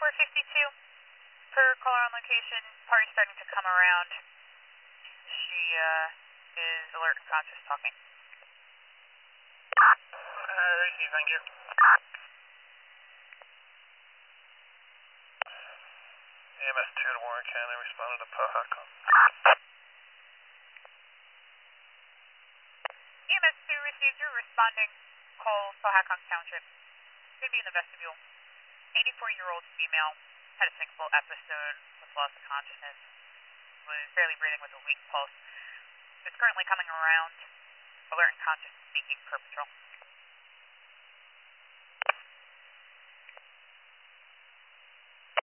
8452. Per caller on location, party starting to come around. She is alert and conscious talking. Thank you. EMS 2 to Warren County responded to Pohakon. EMS 2 received your responding call, Pohakon Township. Should be in the vestibule. 84-year-old female had a syncopal episode with loss of consciousness. Was barely breathing with a weak pulse. Is currently coming around. Alert and conscious speaking per patrol.